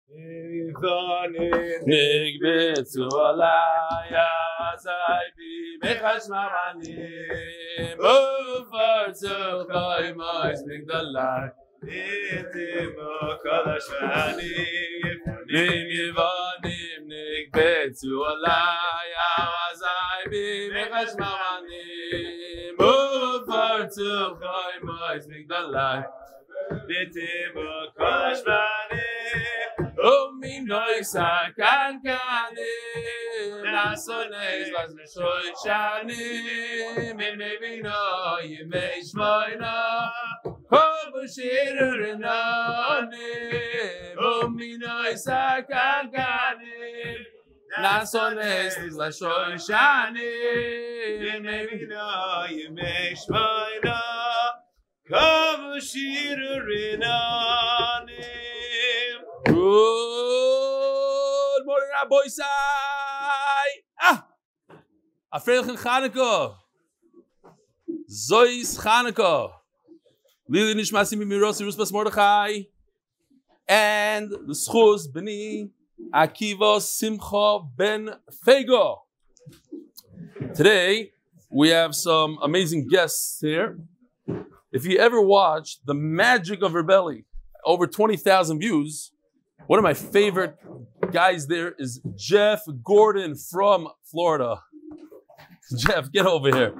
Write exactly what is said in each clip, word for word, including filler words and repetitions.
Nigbetzu alaya zaybi mechashmamanim over to Chaimos Migdalai Itimo Kolashvanim Nim Yevanim Nigbetzu alaya zaybi mechashmamanim over to Chaimos Migdalai Itimo Kolashvanim Oh, me noise, I can't get it. Nasones, was me shoy shani. Me maybe no, you may shmoy no. Come shirer nani. Oh, me noise, I can't get it. Nasones, was shoy shani. Me maybe no, you may shmoy no. Come shirer nani. Good morning, Rabbi Sai. Ah, a Freilichen Chanukah. Zois Chanukah. Lili Nishmasi Mimirosi Ruspas Mordechai. And the Schuz Beni Akiva Simcha Ben Fego. Today, we have some amazing guests here. If you ever watched The Magic of Rebelli, over twenty thousand views. One of my favorite guys there is Jeff Gordon from Florida. Jeff, get over here.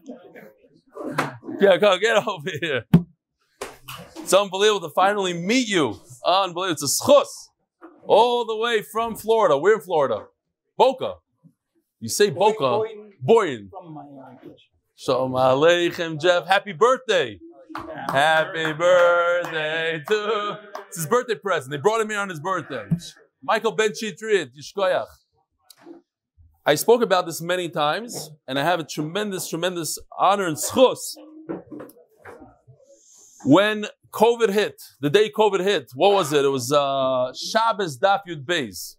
Yeah, come get over here. It's unbelievable to finally meet you. Unbelievable. It's a schus. All the way from Florida. We're in Florida. Boca. You say Boca. Boyan. Shalom Aleichem, Jeff. Happy birthday. Happy birthday to... It's his birthday present. They brought him here on his birthday. Michael Ben Chitrit, Yishkoyach. I spoke about this many times, and I have a tremendous, tremendous honor and schus. When COVID hit, the day COVID hit, what was it? It was uh, Shabbos Daf Yud Beis.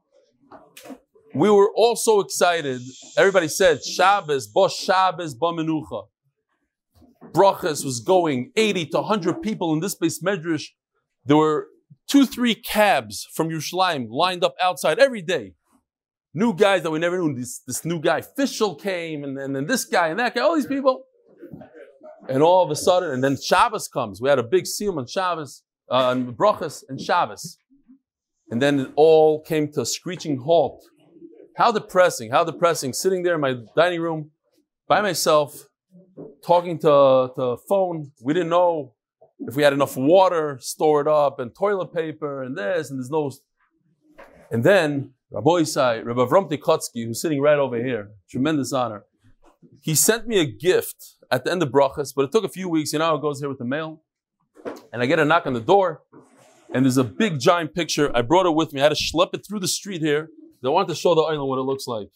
We were all so excited. Everybody said, Shabbos, Bo Shabbos, Bo Menucha. Brachas was going eighty to one hundred people in this base medrash. There were two, three cabs from Yerushalayim lined up outside every day. New guys that we never knew. This, this new guy, Fischel, came, and then and this guy and that guy, all these people. And all of a sudden, and then Shabbos comes. We had a big siyum on Shabbos, uh, on Brachas and Shabbos. And then it all came to a screeching halt. How depressing, how depressing. Sitting there in my dining room by myself, talking to, to a phone. We didn't know if we had enough water stored up and toilet paper and this, and there's no... And then Rabbi Isai, Rabbi Avram Tikotsky, who's sitting right over here, tremendous honor, he sent me a gift at the end of Brachas, but it took a few weeks. You know how it goes here with the mail? And I get a knock on the door, and there's a big giant picture. I brought it with me. I had to schlep it through the street here. I wanted to show the island what it looks like.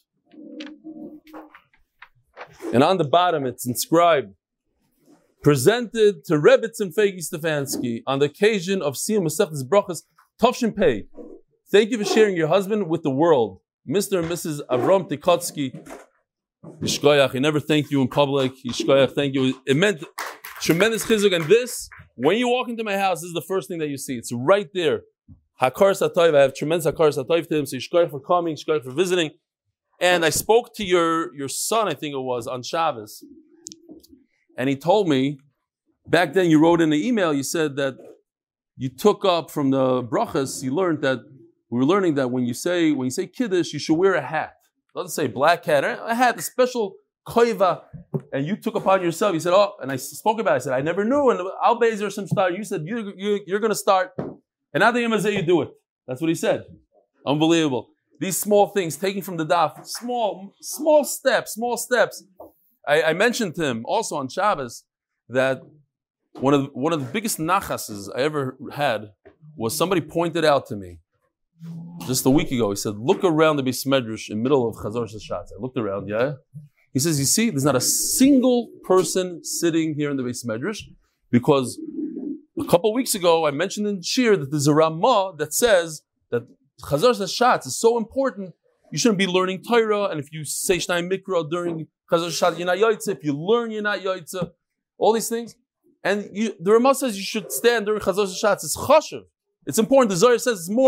And on the bottom, it's inscribed, presented to Rebbetzin Fegi Stefansky on the occasion of Siyum Masechtas Brachas Tovshin Pei. Thank you for sharing your husband with the world. Mister and Missus Avram Tikotsky. Yishkoyach, he never thanked you in public. Yishkoyach, thank you. It meant tremendous chizuk. And this, when you walk into my house, this is the first thing that you see. It's right there. Hakar Satoiv. I have tremendous Hakar Satoiv to him. So Yishkoyach for coming, Yishkoyach for visiting. And I spoke to your, your son, I think it was, on Shabbos. And he told me, back then you wrote in the email, you said that you took up from the brachas, you learned that, we were learning that when you say, when you say Kiddush, you should wear a hat. It doesn't say black hat, a hat, a special koiva. And you took upon yourself, you said, oh, and I spoke about it, I said, I never knew, and Al Bezer some start, you said, you, you, you're going to start, and now the Yemazeh, you do it. That's what he said. Unbelievable. These small things, taking from the daf, small, small steps, small steps. I, I mentioned to him also on Shabbos that one of the, one of the biggest nachases I ever had was somebody pointed out to me just a week ago. He said, look around the Beis Medrash in the middle of Chazor Shashatz. I looked around, yeah? He says, you see, there's not a single person sitting here in the Beis Medrash because a couple of weeks ago I mentioned in Shir that there's a Ramah that says that Chazor Shashatz is so important, you shouldn't be learning Torah, and if you say Shnai Mikra during Chazor Shashatz, you're not Yoitze. If you learn, you're not Yoitze. All these things. And you, the Ramah says you should stand during Chazor Shashatz. It's chashuv. It's important. The Zohar says it's more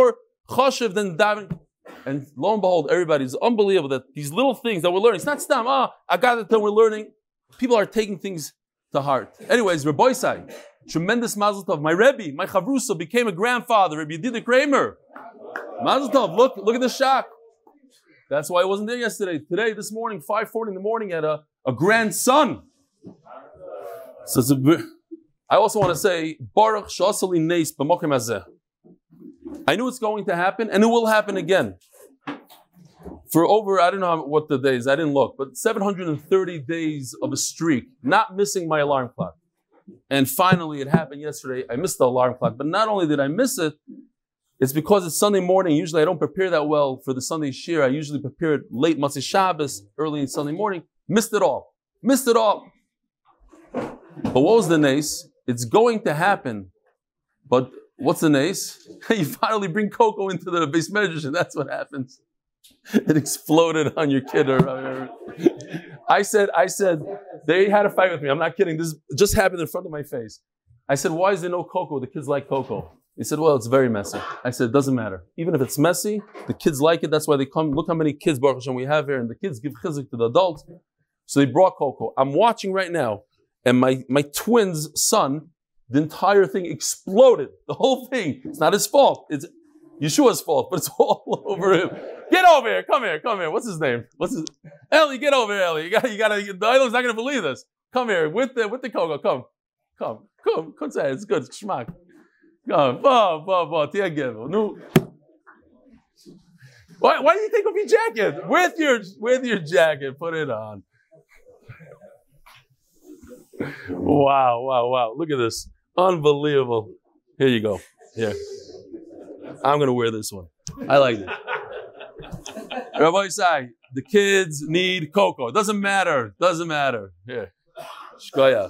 choshev, then davening. And lo and behold, everybody's unbelievable that these little things that we're learning, it's not stam, ah, I got it, that we're learning. People are taking things to heart. Anyways, Rabbi Isai, tremendous mazel tov. My Rebbe, my Chavrusa, became a grandfather, Rebbe Yedida Kramer. Mazel tov, look, look at the shock. That's why I wasn't there yesterday. Today, this morning, five forty in the morning, at a, a grandson. So it's a, I also want to say, Baruch Shasali Neis B'Mokim Hazeh. I knew it's going to happen, and it will happen again. For over, I don't know what the days, I didn't look, but seven hundred thirty days of a streak, not missing my alarm clock. And finally, it happened yesterday. I missed the alarm clock, but not only did I miss it, it's because it's Sunday morning. Usually I don't prepare that well for the Sunday shir. I usually prepare it late Motzei Shabbos, early Sunday morning. Missed it all. Missed it all. But what was the nace? It's going to happen. But what's the nace? You finally bring cocoa into the base measures, and that's what happens. It exploded on your kid. Or, I said, I said, they had a fight with me. I'm not kidding. This just happened in front of my face. I said, why is there no cocoa? The kids like cocoa. He said, well, it's very messy. I said, it doesn't matter. Even if it's messy, the kids like it. That's why they come. Look how many kids, Baruch Hashem, we have here. And the kids give chizuk to the adults. So they brought cocoa. I'm watching right now. And my, my twin's son, the entire thing exploded. The whole thing. It's not his fault. It's Yeshua's fault, but it's all over him. Get over here. Come here. Come here. What's his name? What's his Ellie, get over here, Ellie. You got you gotta the idol's not gonna believe this. Come here with the with the cocoa. Come. Come. Come. Come say it's good. It's schmack. Come. Bo, bo, bo. Tia Gimel. No. Why why do you take off your jacket? With your with your jacket. Put it on. Wow, wow, wow. Look at this. Unbelievable. Here you go. Here. I'm going to wear this one. I like it. Rabbi Isai, the kids need cocoa. Doesn't matter. Doesn't matter. Here. Shkoyach.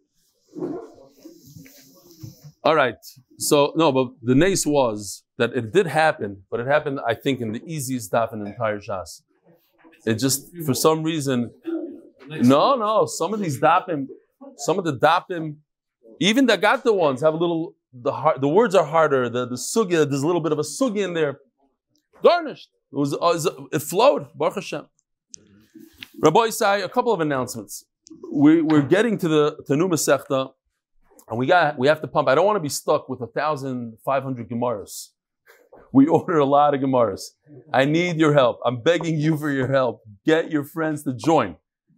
All right. So, no, but the nace was that it did happen, but it happened, I think, in the easiest daf in the entire Shas. It just, for some reason, no, no, some of these dapim, some of the dapim, even the gata ones have a little, the hard, the words are harder, the, the sugya, there's a little bit of a sugya in there. Garnished. It was, uh, it flowed. Baruch Hashem. Rabbi Isai, a couple of announcements. We, we're getting to the to New Masechta, and we got we have to pump. I don't want to be stuck with a thousand five hundred Gemaras. We ordered a lot of Gemaras. I need your help. I'm begging you for your help. Get your friends to join.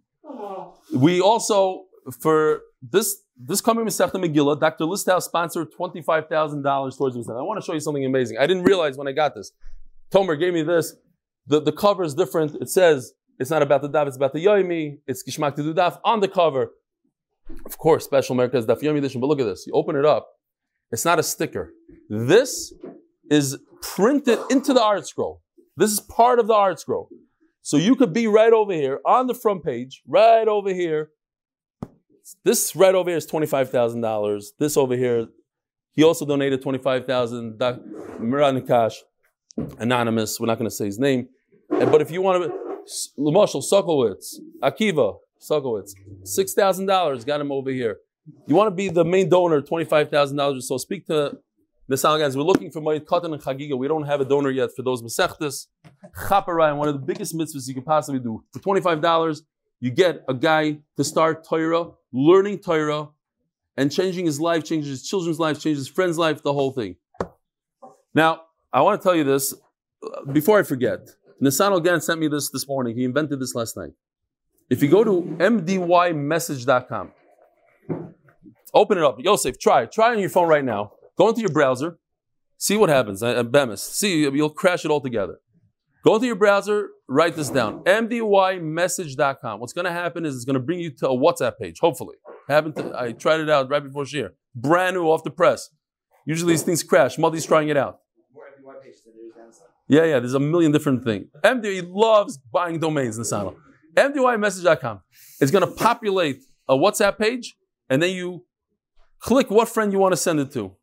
We also, for this this coming Masechta Megillah, Doctor Listhouse sponsored twenty-five thousand dollars towards Masechta. I want to show you something amazing. I didn't realize when I got this. Tomer gave me this. The, the cover is different. It says, it's not about the daf, it's about the yomi. It's Gishmak to do daf on the cover. Of course, special America is daf yomi edition, but look at this. You open it up. It's not a sticker. This is printed into the art scroll. This is part of the art scroll. So you could be right over here on the front page, right over here. This right over here is twenty-five thousand dollars. This over here, he also donated twenty-five thousand dollars. Miran Nikash, anonymous, we're not going to say his name. But if you want to, Lamashal Sokowitz, Akiva Sokowitz, six thousand dollars, got him over here. You want to be the main donor, twenty-five thousand dollars or so. Speak to the Salgans. We're looking for Moed Katan and Chagiga. We don't have a donor yet for those Masechtas. Chaparai, one of the biggest mitzvahs you could possibly do. For twenty-five dollars, you get a guy to start Torah, learning Torah, and changing his life, changing his children's life, changing his friend's life, the whole thing. Now, I want to tell you this, before I forget. Nissan Ogan sent me this this morning. He invented this last night. If you go to m d y message dot com, open it up. Yosef, try. Try on your phone right now. Go into your browser. See what happens. Uh, Bemis. See, you'll crash it all together. Go into your browser. Write this down. m d y message dot com. What's going to happen is it's going to bring you to a WhatsApp page, hopefully. Happened to, I tried it out right before Shir. Brand new off the press. Usually these things crash. Muddy's trying it out. Yeah, yeah, there's a million different things. M D Y loves buying domains in the channel. m d y message dot com. It's going to populate a WhatsApp page, and then you click what friend you want to send it to.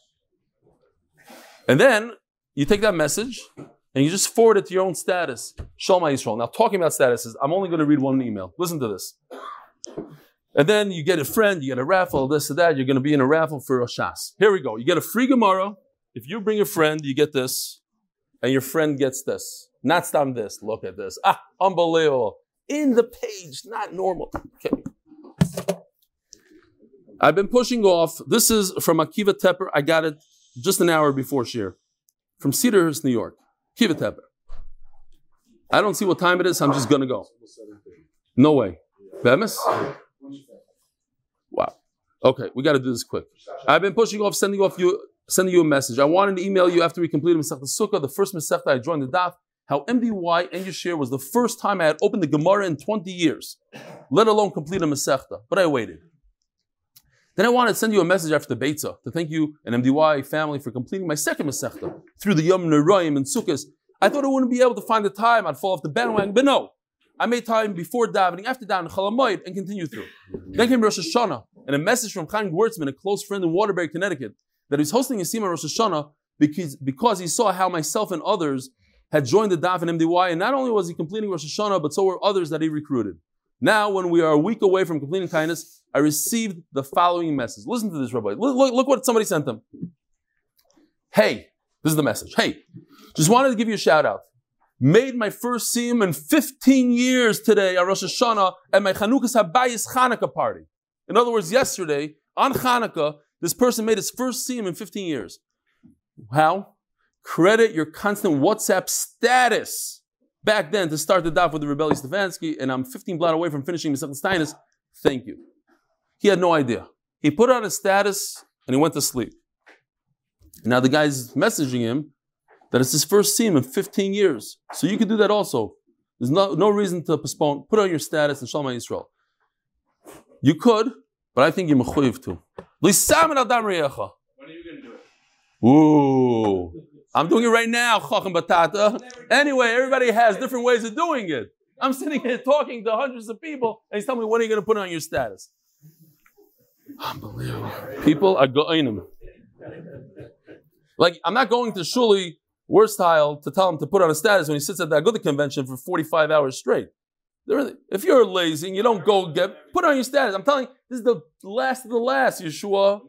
And then you take that message, and you just forward it to your own status. Shalom Yisrael. Now, talking about statuses, I'm only going to read one email. Listen to this. And then you get a friend, you get a raffle, this or that. You're going to be in a raffle for a shas. Here we go. You get a free Gemara. If you bring a friend, you get this. and your friend gets this. Not stam this. Look at this. Ah, unbelievable. In the page, not normal. Okay. I've been pushing off. This is from Akiva Tepper. I got it just an hour before Shir. From Cedarhurst, New York. Akiva Tepper. I don't see what time it is. I'm just going to go. No way. Bemis? Wow. Okay, we got to do this quick. I've been pushing off, sending off you, sending you a message. I wanted to email you after we completed Masechta Sukkah, the first Masechta I joined the daf, how M D Y and Yeshir was the first time I had opened the Gemara in twenty years, let alone complete a Masechta. But I waited. Then I wanted to send you a message after the Beitzah to thank you and M D Y family for completing my second Masechta through the Yom Neroyim and Sukkot. I thought I wouldn't be able to find the time. I'd fall off the bandwagon, but no. I made time before davening, after davening, Chalamoid, and continue through. Then came Rosh Hashanah, and a message from Chaim Gewurtzman, a close friend in Waterbury, Connecticut, that he was hosting a Sima Rosh Hashanah because, because he saw how myself and others had joined the daf in M D Y, and not only was he completing Rosh Hashanah, but so were others that he recruited. Now, when we are a week away from completing kindness, I received the following message. Listen to this, Rabbi. Look, look, look what somebody sent them. Hey, this is the message. Hey, just wanted to give you a shout out. Made my first siyum in fifteen years today on Rosh Hashanah at my Chanukas Habayis Chanukah party. In other words, yesterday, on Chanukah, this person made his first siyum in fifteen years. How? Credit your constant WhatsApp status back then to start the daf with the Rebelli Stefansky, and I'm fifteen blot away from finishing Masechtas Taanis. Thank you. He had no idea. He put on his status and he went to sleep. Now the guy's messaging him that it's his first siyum in fifteen years. So you could do that also. There's no, no reason to postpone. Put on your status and Shalom Yisrael. You could, but I think you're mechuyev to. When are you going to do it? Ooh. I'm doing it right now, Chacham Batata. Anyway, everybody has different ways of doing it. I'm sitting here talking to hundreds of people, and he's telling me, when are you going to put on your status? Unbelievable. People are going. Like, I'm not going to Shuli Worstyle to tell him to put on a status when he sits at the Agudah convention for forty-five hours straight. If you're lazy and you don't go get, put on your status. I'm telling you, this is the last of the last, Yeshua.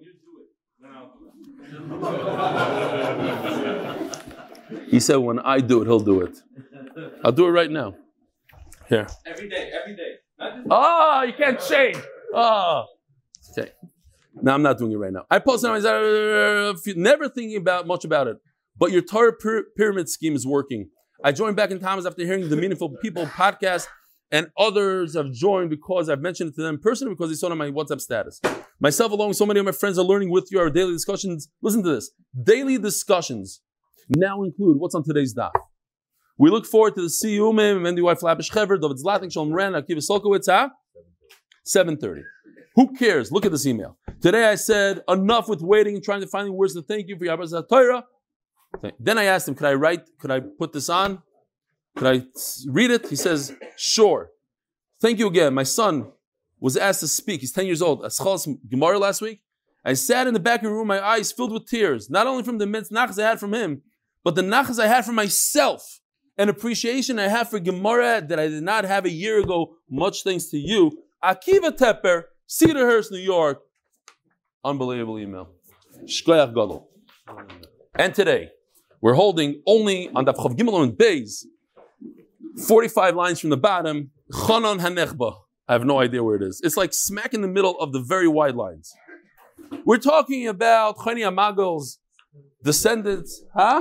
He said, when I do it, he'll do it. I'll do it right now. Here. Every day, every day. Oh, you can't shave. Oh. Okay. No, I'm not doing it right now. I posted on my never thinking about much about it. But your Torah pyramid scheme is working. I joined back in Thomas after hearing the Meaningful People podcast, and others have joined because I've mentioned it to them personally because they saw it on my WhatsApp status. Myself, along with so many of my friends, are learning with you our daily discussions. Listen to this. Daily discussions now include what's on today's daf. We look forward to the Siyumim, M D Y Flapish Chever, David Zlatik, Shalom Ran, Akiva Solkowitz, huh? seven thirty. Who cares? Look at this email. Today I said, enough with waiting and trying to find words to thank you for your Abbas Torah. Then I asked him, could I write, could I put this on? Could I read it? He says, sure. Thank you again. My son was asked to speak. He's ten years old. I saw some Gemara last week. I sat in the back of the room, my eyes filled with tears, not only from the immense nachas I had from him, but the nachas I had from myself, and appreciation I have for Gemara that I did not have a year ago, much thanks to you. Akiva Tepper, Cedarhurst, New York. Unbelievable email. Shkoyach Gadol. And today, we're holding only on Daf Chav Gimel and Beis, forty-five lines from the bottom, Chanan Hanechba. I have no idea where it is. It's like smack in the middle of the very wide lines. We're talking about Choni HaMagel's descendants, huh?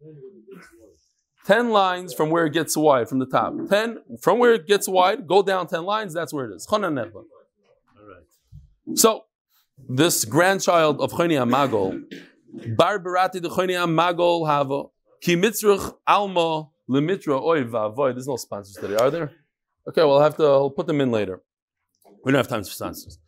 Ten lines from where it gets wide, from the top. Ten, from where it gets wide, go down ten lines, that's where it is. Chanan Hanechba. All right. So, this grandchild of Choni HaMagel, Bar Barati de Choni HaMagel Hava, Ki Mitzrach Alma Lemitra Oy Vavoy. There's no sponsors today, are there? Okay, well, I'll have to I'll put them in later. We don't have time for sponsors.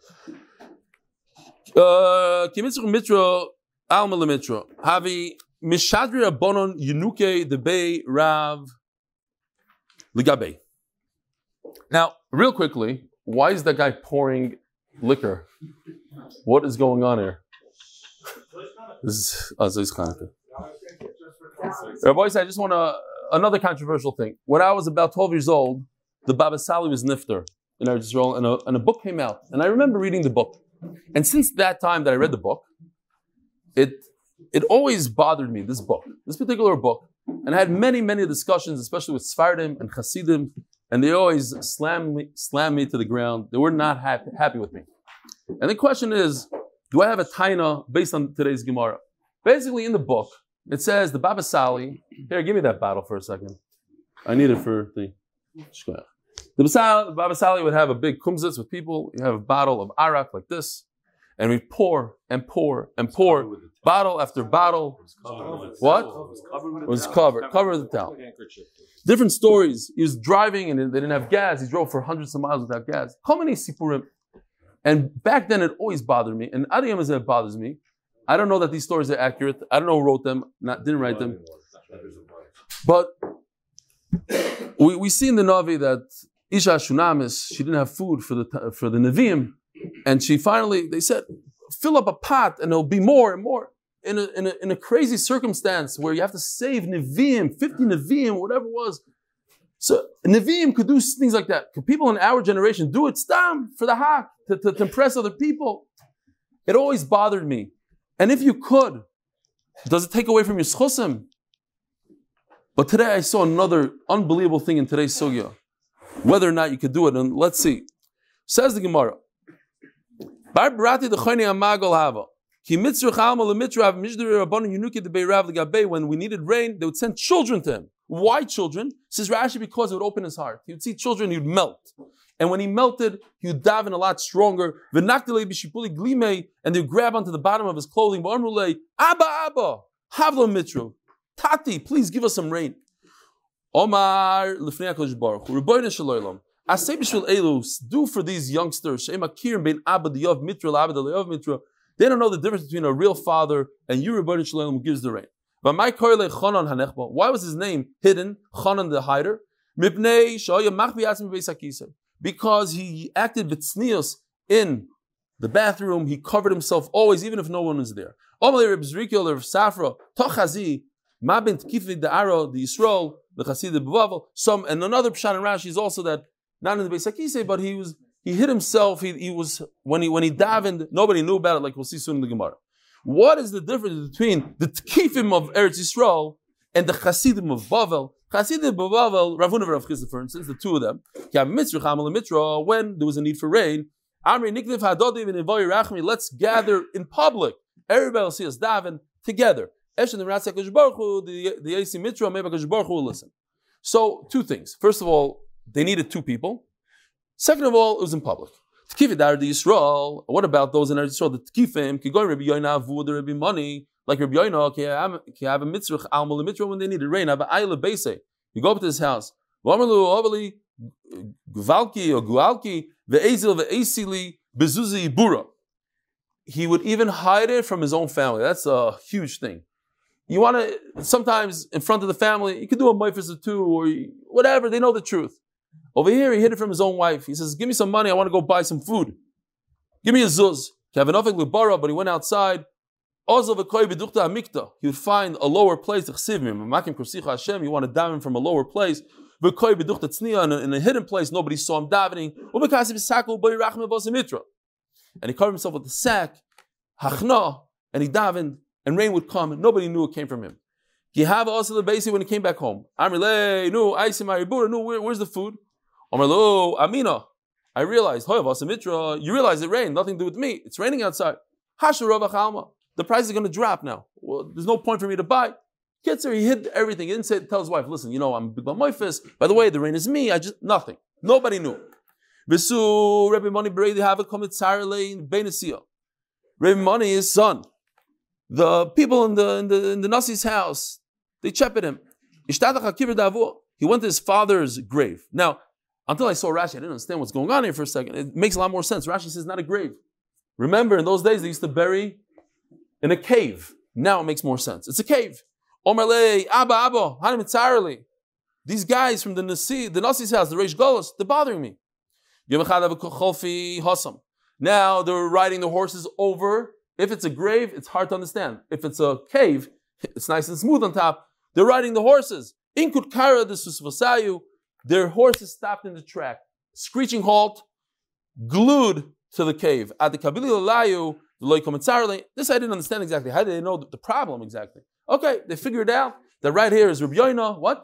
Ki Mitzrach Mitra Alma Lemitra Havi Mishadri Abonon Yenuke de Bay Rav Ligabe. Now, real quickly, why is that guy pouring liquor? What is going on here? This is Aziz Chanukah. Rabbi said, I just want to, another controversial thing. When I was about twelve years old, the Baba Sali was nifter in Eretz Yisrael, and a, and a book came out. And I remember reading the book. And since that time that I read the book, it it always bothered me, this book, this particular book, And I had many, many discussions, especially with Sfardim and Hasidim, and they always slammed me, slammed me to the ground. They were not happy, happy with me. And the question is, do I have a taina based on today's Gemara? Basically, in the book, it says the Baba Sali. Here, give me that bottle for a second. I need it for the. The Baba Sali would have a big kumzitz with people. You have a bottle of arak like this, and we pour and pour and pour, bottle after bottle. What? It was covered. Covered with the towel. Different stories. He was driving and they didn't have gas. He drove for hundreds of miles without gas. How many sipurim? And back then it always bothered me. And Adiyam is it bothers me. I don't know that these stories are accurate. I don't know who wrote them, not, didn't write them. But we, we see in the Navi that Isha Shunamis, she didn't have food for the for the Nevi'im. And she finally, they said, fill up a pot and there'll be more and more. In a, in a, in a crazy circumstance where you have to save Nevi'im, fifty Nevi'im, whatever it was. So Nevi'im could do things like that. Could people in our generation do it stam for the hak, to, to, to impress other people? It always bothered me. And if you could, does it take away from your schusim? But today I saw another unbelievable thing in today's sugya. Whether or not you could do it, and let's see. Says the Gemara. When we needed rain, they would send children to him. Why children? Says Rashi, because it would open his heart. He would see children, he would melt. And when he melted, he would daven a lot stronger. And they would grab onto the bottom of his clothing. Abba, Abba, Havlo Mitru. Tati, please give us some rain. Omar Lifnei HaKadosh Baruch Hu, Rebbeinu Shel Olam, Asay b'shvil elu, do for these youngsters, She'em akirim bein Abba D'Yov Mitra l'Abba D'Yov Mitra. They don't know the difference between a real father and you, Rebbeinu Shel Olam, who gives the rain. But my korele Chanan Hanechba. Why was his name hidden? Chanan the hider. Mipnei Sha'oya Machbi Atzmi Beis HaKisei. Because he acted b'tznius in the bathroom. He covered himself always, even if no one was there. Omalei Reb Zrikel Reb Safra Tochazi Ma ben Tkifi the Aro the Yisrael the Chasid the Bavavel. Some and another pshat in Rashi is also that not in the Beis HaKisei, but he was he hid himself. He, he was when he when he davened, nobody knew about it. Like we'll see soon in the Gemara. What is the difference between the Tkifim of Eretz Yisrael and the Chasidim of Bavel? Chasidim of Bavel, Rav Huna and Rav Chisda, for instance, the two of them. When there was a need for rain, let's gather in public. Everybody will see us daven together. The the A C Mitra, maybe HaKadosh Baruch Hu will listen. So two things. First of all, they needed two people. Second of all, it was in public. Tkifim dar the Yisrael. What about those in Eretz Yisrael? The Tkifim, ki goy Rabbi Yoina avu the Rabbi Mani, like Rabbi Yoina, ki have a mitzvah almal mitzvah when they needed rain. Have a ayla beise. You go up to his house. V'amalu ovali guvalki or gualki ve'ezil ve'esili bezuzi ibura. He would even hide it from his own family. That's a huge thing. You want to, sometimes in front of the family, you can do a moifus or two or whatever, they know the truth. Over here, he hid it from his own wife. He says, give me some money, I want to go buy some food. Give me a zuz. But he went outside. He would find a lower place. You want to daven from a lower place. In a, in a hidden place, nobody saw him davening. And he covered himself with the sack, hachna, and he davened. And rain would come, and nobody knew it came from him. He have also the basi when he came back home. Amrile, no, I see my no, where, where's the food? Amrlo, Amina. I realized, you realize it rained, nothing to do with me. It's raining outside. The price is going to drop now. Well, there's no point for me to buy. Kitzer, he hid everything. He didn't say, tell his wife, listen, you know, I'm big moifis. By the way, the rain is me. I just nothing. Nobody knew. Visu Rabbi Mani Beredi have a comment Sarale in Benesia. Rabbi Mani, his son. The people in the in the in the Nasi's house, they chepped him. He went to his father's grave. Now, until I saw Rashi, I didn't understand what's going on here for a second. It makes a lot more sense. Rashi says not a grave. Remember, in those days they used to bury in a cave. Now it makes more sense. It's a cave. Omerle, Abba, Abba, Hanim Tzareli. These guys from the Nasi, the Nasi's house, the Reish Golos, they're bothering me. Now they're riding the horses over. If it's a grave, it's hard to understand. If it's a cave, it's nice and smooth on top. They're riding the horses. In Kutkara, the Susvasayu, their horses stopped in the track. Screeching halt, glued to the cave. At the Kabili Layu, the Loikom Tzareli. This I didn't understand exactly. How did they know the problem exactly? Okay, they figured it out. that right here is Rabbi Yoina. What?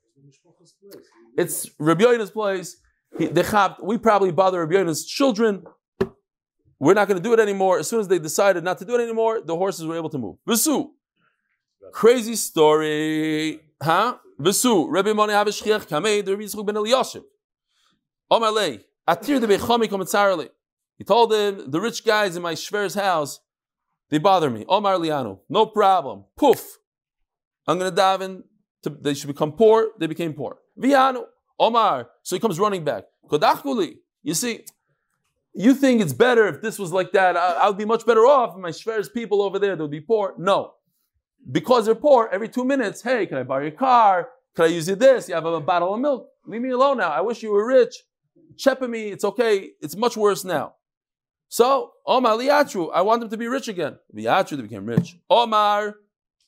It's Rabbi Yoina's place. He, they have, we probably bother Rabbi Yoina's children. We're not going to do it anymore. As soon as they decided not to do it anymore, the horses were able to move. Visu. Crazy story. Huh? Visu. Rabbi Moni Havishchiach Kamei, the Rabbi Yitzchak ben Eliyashiv. Omalei. Atir de Bechami Kometzarli. He told them, the rich guys in my Shver's house, they bother me. Omar Lianu. No problem. Poof. I'm going to daven. To, they should become poor. They became poor. Vianu. Omar. So he comes running back. Kodachkuli. You see, you think it's better if this was like that. I, I would be much better off if my Shver's people over there, they would be poor. No. Because they're poor, every two minutes, hey, can I borrow your car? Can I use you this? You have a bottle of milk. Leave me alone now. I wish you were rich. Chepa me. It's okay. It's much worse now. So, Omar Liatru, I want them to be rich again. Liatru, they became rich. Omar,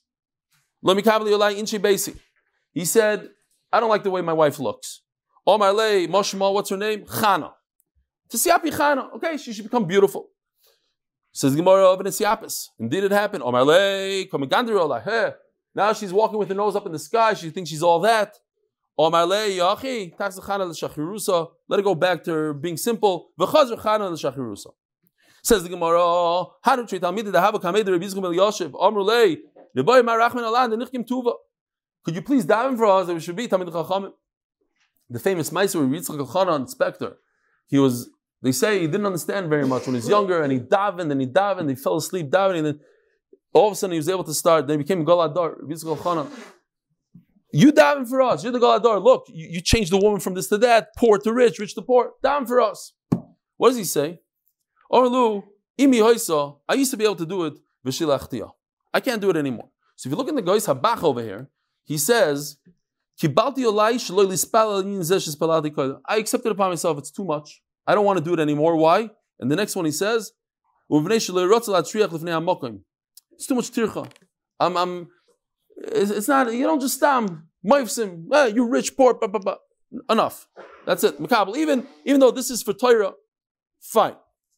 he said, I don't like the way my wife looks. Omar Le, Moshma, what's her name? Chana. Tisiapi Chana. Okay, she should become beautiful. Says Gemara of Nesiapis. Indeed it happened. Omar Le, hey. Now she's walking with her nose up in the sky. She thinks she's all that. Omar Le, Yachi, Tax Chana l'Shachirusa. Let her go back to her being simple. V'chazr Chana l'Shachirusa. Says the Gemara, how do you tell me that I have a kamed Rabbi Yitzchak ben Eliyashiv? Omar Le, Reboy Marachman Alan, the Nichkim Tuva. Could you please daven for us that we should be Talmid Chachamim? The famous Meiser Rabbi Yitzchak Elchanan, inspector. He was, they say he didn't understand very much when he was younger, and he davened and he davened, he fell asleep davening, and then all of a sudden he was able to start. Then he became Galadar. Rabbi Yitzchak Elchanan. You daven for us. You're the Galadar. Look, you, you changed the woman from this to that, poor to rich, rich to poor. Daven for us. What does he say? Orlu, imi hoisa, I used to be able to do it, v'shilachtia. I can't do it anymore. So if you look in the Gois Habach over here, he says, Kibalti olai shloi lispal alin zeh shespalati kodah. I accepted upon myself, it's too much. I don't want to do it anymore. Why? And the next one he says, Uvnei shloi rotzel atriach lifnei hamokim. It's too much tircha. I'm, I'm, it's, it's not, you don't just stam, moifsim, hey, you're rich, poor, blah, blah, blah. Enough. That's it. Makabel. Even, even though this is for Torah, fine.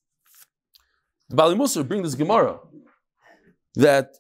The Bali Musar bring this Gemara that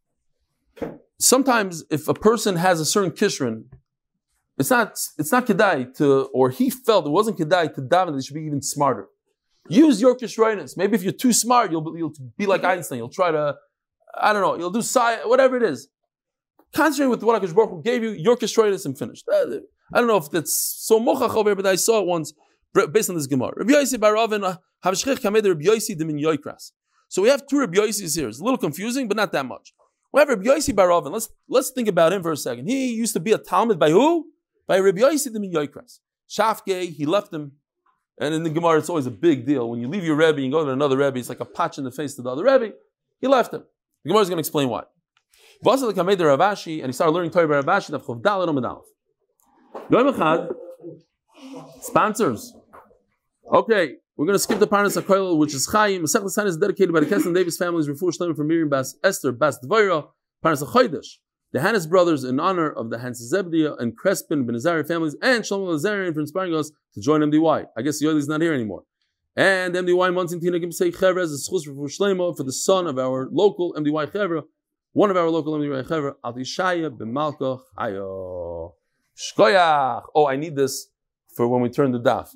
sometimes if a person has a certain kishrin, it's not it's not kedai to, or he felt it wasn't kedai to daven, they should be even smarter. Use your kishroinus. Maybe if you're too smart, you'll, you'll be like Einstein. You'll try to, I don't know, you'll do science, whatever it is. Concentrate with what HaKadosh Baruch Hu gave you, your kishroinus, and finished. I don't know if that's so mochach over here, but I saw it once based on this Gemara. Rabbi Yosi bar Ravin, Havshchech Kamed Rabbi Yosi Demin Yoikras. So we have two Rabbi Yosis here. It's a little confusing, but not that much. We have Rabbi Yosi bar Ravin. Let's let's think about him for a second. He used to be a Talmud by who? By Rabbi Yosi Demin Yoikras. Shafke, he left him. And in the Gemara, it's always a big deal. When you leave your Rebbe and go to another Rebbe, it's like a patch in the face to the other Rebbe. He left him. The Gemara is going to explain why. Vasal Kamed Ravashi, and he started learning Torah by Ravashi. Nafchov Dalet Amud Aleph. Yom Echad. Sponsors. Okay, we're going to skip the Parnas HaKoil, which is Chaim. Masech L'San is dedicated by the Kesson Davis families. Refuah Shleima from Miriam Bas Esther Bas Dvoira. Parnas HaChodesh, the Hannes brothers, in honor of the Hans Zebediah and Crespin Ben Azariah families, and Shlomo Lazarian for inspiring us to join M D Y. I guess Yoeli is not here anymore. And M D Y Monsin Tina Gimsei Chevra is a schus for Shleima for the son of our local M D Y Chevra, one of our local M D Y Chevra, Altishaya Ben Malka Chayo. Shkoyach. Oh, I need this for when we turn the daf.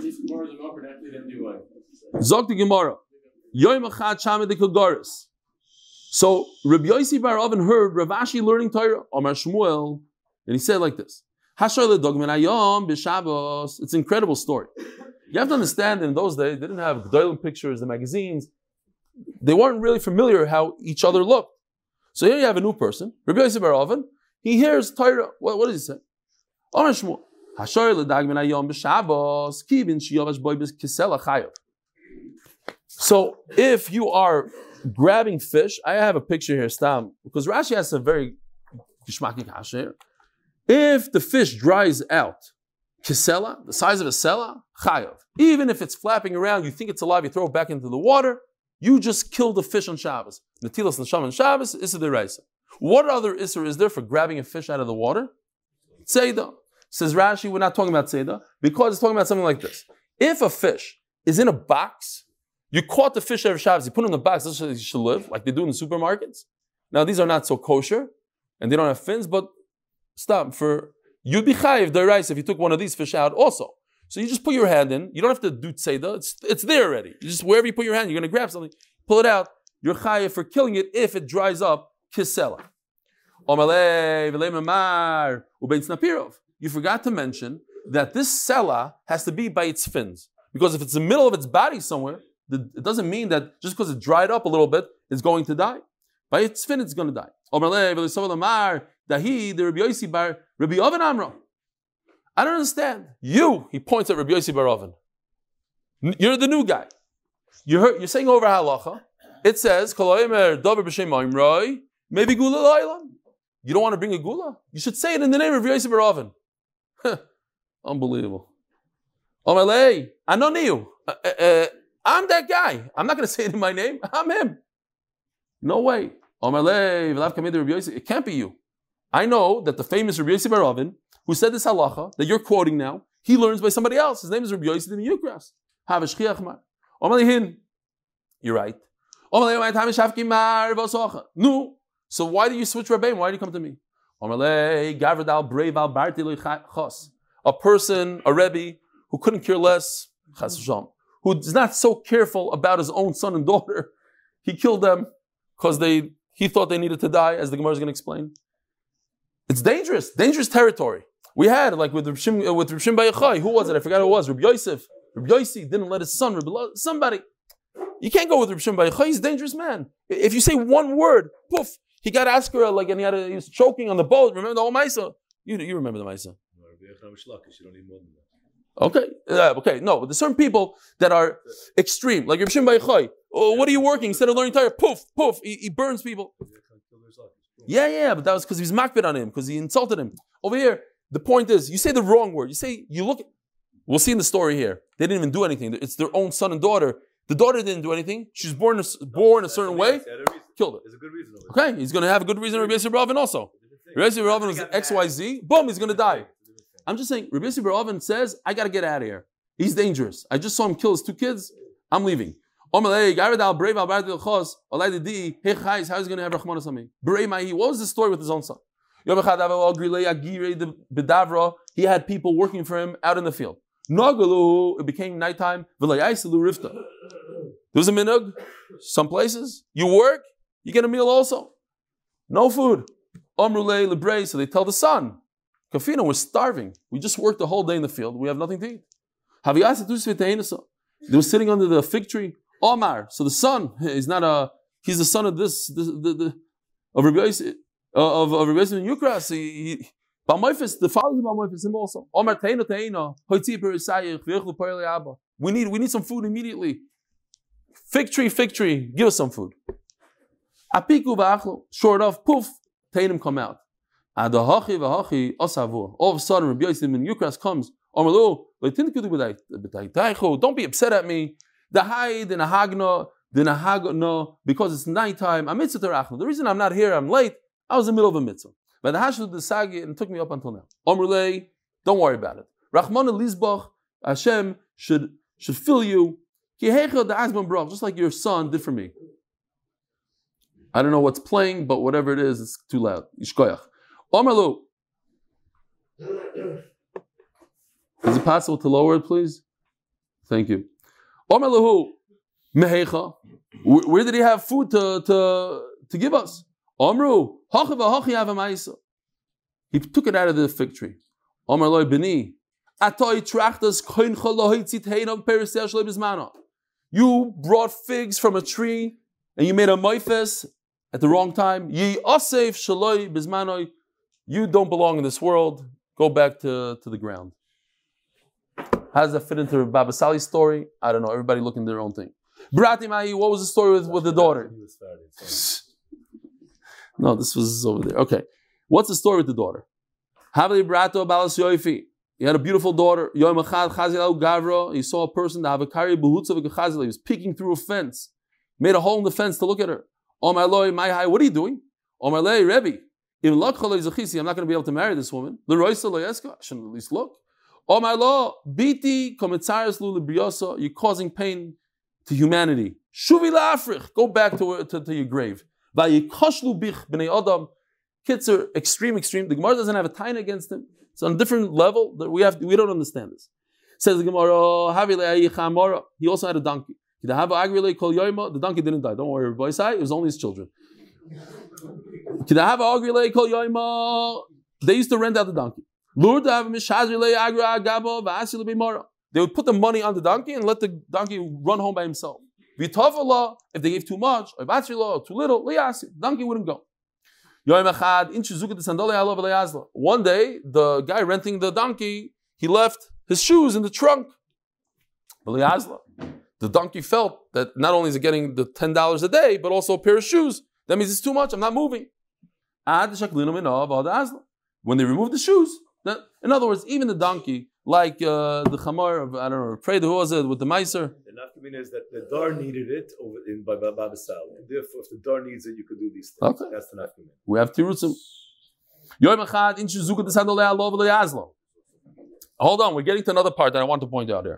Zog the Gemara. Yoim Achad Shamed the Kogaris. So Rabbi Yosi bar Ravin heard Rav Ashi learning Torah, Omar Shmuel, and he said like this: Hashar ledogmen ayom b'Shabbos. It's an incredible story. You have to understand that in those days they didn't have Gedolim pictures, the magazines. They weren't really familiar how each other looked. So here you have a new person, Rabbi Yosi bar Ravin. He hears Torah. What, what does he say? Omar Shmuel. Hashar ledogmen ayom b'Shabbos kibin shiyovash boybes kisela chayav. So if you are grabbing fish, I have a picture here, Stam, because Rashi has a very gishmaki kasha here. If the fish dries out, kisela, the size of a sela, chayav. Even if it's flapping around, you think it's alive, you throw it back into the water, you just kill the fish on Shabbos. Netilas l'sham on Shabbos, Issa d'Oraisa. What other Issa is there for grabbing a fish out of the water? Tzeidah. Says Rashi, we're not talking about Tzeidah, because it's talking about something like this. If a fish is in a box, you caught the fish every Shabbos, you put it in the box, that's how you should live, like they do in the supermarkets. Now, these are not so kosher, and they don't have fins, but stop, for, you'd be chayiv deraisa if you took one of these fish out also. So you just put your hand in, you don't have to do tzeda, it's, it's there already. You just, wherever you put your hand, you're going to grab something, pull it out, you're chayiv for killing it if it dries up, kisela. You forgot to mention that this sela has to be by its fins. Because if it's in the middle of its body somewhere, it doesn't mean that just because it dried up a little bit, it's going to die. By its fin, it's going to die. I don't understand. You, he points at Rabbi Yossi bar Oven. You're the new guy. You heard, you're saying over halacha. It says, maybe gula loylam. You don't want to bring a gula? You should say it in the name of Rabbi Yossi bar Oven. Unbelievable. Omalei, Anoniu. Uh, uh, I'm that guy. I'm not going to say it in my name. I'm him. No way. It can't be you. I know that the famous Rabbi Yossi bar Oven, who said this halacha that you're quoting now, he learns by somebody else. His name is Rabbi Yossi ben Yukras. You're right. No. So why do you switch Rabbeim? Why do you come to me? A person, a Rebbe, who couldn't care less, who is not so careful about his own son and daughter, he killed them because they he thought they needed to die, as the Gemara is going to explain. It's dangerous, dangerous territory. We had, like with Reb Shimon, with Reb Shimon bar Yochai, who was it? I forgot who it was. Reb Yosef. Reb Yossi didn't let his son, Reb, somebody. You can't go with Reb Shimon bar Yochai. He's a dangerous man. If you say one word, poof, he got Askara, like, and he, had a, he was choking on the boat. Remember the whole Maisa? You, you remember the Maisa. Okay, uh, okay, no, but there's certain people that are extreme, like Reb Shimon bar Yochai. Oh, what are you working? Instead of learning Torah, poof, poof, he, he burns people. Yeah, yeah, but that was because he was makbid on him, because he insulted him. Over here, the point is, you say the wrong word. You say, you look, we'll see in the story here, they didn't even do anything. It's their own son and daughter. The daughter didn't do anything. She's born a, born a certain way, killed her. There's a good reason. Okay, he's going to have a good reason. Rabbi Yossi bar Oven also. Rabbi Yossi bar Oven was X Y Z, boom, he's going to die. I'm just saying, Rabbi Yossi bar Oven says, I got to get out of here. He's dangerous. I just saw him kill his two kids. I'm leaving. What was the story with his own son? He had people working for him out in the field. It became nighttime. There was a minhag. Some places, you work, you get a meal also. No food. So they tell the son, Kafina, we're starving. We just worked the whole day in the field. We have nothing to eat. They were sitting under the fig tree. Omar, so the son is not a, he's the son of this, this the, the, of Rabbi Yossi, uh, of, of Rabbi Yossi ben Yukras. He, he, Balmoifis, the father of Balmoifis, him also. Omar teina teina, hoitzi perisayich, v'yichlu poyeli abba. We need, we need some food immediately. Fig tree, fig tree, give us some food. Apiku v'achlu, short of, poof, teinim come out. Adahachi v'hachi osavu. All of a sudden, Rabbi Yossi ben Yukras comes. Omar lo, don't be upset at me. The hide in a hagno, the nahagno, because it's nighttime. I'm mitzvah terachno. The reason I'm not here, I'm late. I was in the middle of a mitzvah. But the hashud the sagi and it took me up until now. Omrulei, don't worry about it. Rachmana lizbach, Hashem should should fill you. Just like your son did for me. I don't know what's playing, but whatever it is, it's too loud. Yishkoyach. Omerlu. Is it possible to lower it, please? Thank you. Omerlahu mehecha. Where did he have food to, to, to give us? Omru hachi v'hachi avamaisa. He took it out of the fig tree. Omar loy beni. Atoi trachtas koincha lohitzit heina perisel shlei bizmana. You brought figs from a tree and you made a moifes at the wrong time. Ye asef shloi bizmanoi. You don't belong in this world. Go back to, to the ground. How does that fit into Baba Sali's story? I don't know. Everybody looking their own thing. Brati Mai, what was the story with, with the daughter? No, this was over there. Okay. What's the story with the daughter? Havli Brato Balas Yoifi. He had a beautiful daughter. He saw a person that he was peeking through a fence. Made a hole in the fence to look at her. What are you doing? I'm not going to be able to marry this woman. I shouldn't at least look. Oh my law, biti kometzaris lu libriosa, you're causing pain to humanity. Shuvi la'africh, go back to, to, to your grave. Vayikoshlu bich b'nei adam, Kids are extreme, extreme. The Gemara doesn't have a taina against him. It's on a different level that we have. We don't understand this. Says the Gemara, he also had a donkey. The donkey didn't die. Don't worry, everybody. It was only his children. They used to rent out the donkey. They would put the money on the donkey and let the donkey run home by himself. If they gave too much, or too little, the donkey wouldn't go. One day, the guy renting the donkey, he left his shoes in the trunk. The donkey felt that not only is it getting the ten dollars a day, but also a pair of shoes. That means it's too much, I'm not moving. When they removed the shoes, then, in other words, even the donkey, like uh, the chamar of, I don't know, pray the who was it with the meiser. The nafkamina is that the dar needed it over in by Baba Sal. And therefore, if the dar needs it, you could do these things. Okay. That's the nafkamina. We have tirutzim. Hold on, we're getting to another part that I want to point out here.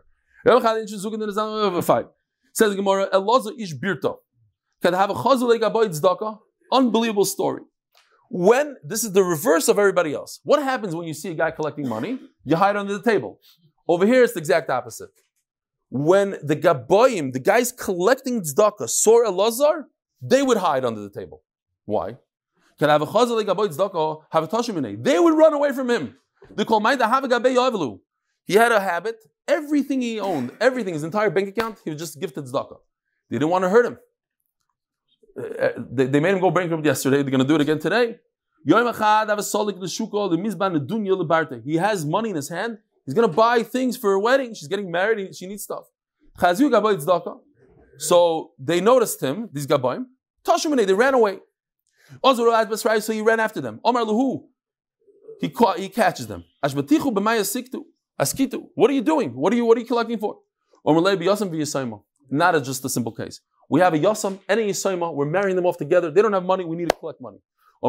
Says the Gemara, Elazar ish birta. Can have a chazul legaboy tzedakah. Unbelievable story. When, this is the reverse of everybody else. What happens when you see a guy collecting money? You hide under the table. Over here, it's the exact opposite. When the gaboyim, the guys collecting tzedakah, saw Elazar, they would hide under the table. Why? Can have a chazal legaboy tzedakah, have a tashimine. They would run away from him. They call my have a gabay yavlu. He had a habit. Everything he owned, everything, his entire bank account, he would just give to tzedakah. They didn't want to hurt him. Uh, they, they made him go bankrupt yesterday. They're going to do it again today. He has money in his hand. He's going to buy things for her wedding. She's getting married. She needs stuff. So they noticed him, these gabayim. They ran away. So he ran after them. He, caught, he catches them. What are you doing? What are you, what are you collecting for? Not a, just a simple case. We have a yasam and a yisayma. We're marrying them off together. They don't have money. We need to collect money.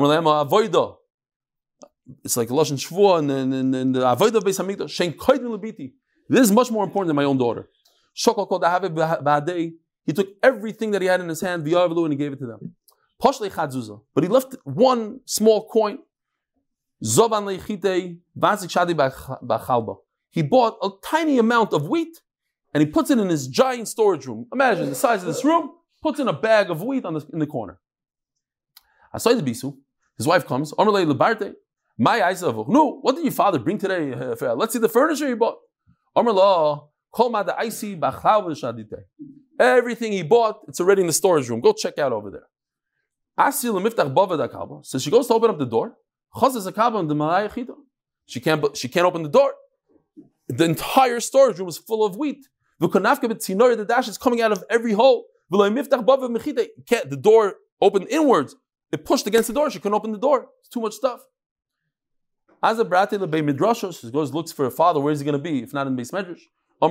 It's like Lashon Shvua and, and, and the avodah beis hamikdash. Shein koydin lebiti. This is much more important than my own daughter. Shokol called the He took everything that he had in his hand, and he gave it to them. Poshlei chadzuzah. But he left one small coin. Zoban leichitei vazik shadi b'chalba. He bought a tiny amount of wheat and he puts it in his giant storage room. Imagine the size of this room, puts in a bag of wheat on the, in the corner. Asay the bisu, his wife comes, Omerlei lebarte, my eyes of no, what did your father bring today? Uh, let's see the furniture he bought. Omerla, kol ma da isi b'chalba shadite. Everything he bought, it's already in the storage room. Go check out over there. Asil miftach bava da kalba. So she goes to open up the door. She can't, she can't open the door. The entire storage room is full of wheat. The dash is coming out of every hole. The door opened inwards. It pushed against the door. She couldn't open the door. It's too much stuff. As a brate lebei midrasha, she goes, looks for her father. Where is he going to be? If not in beis medrash.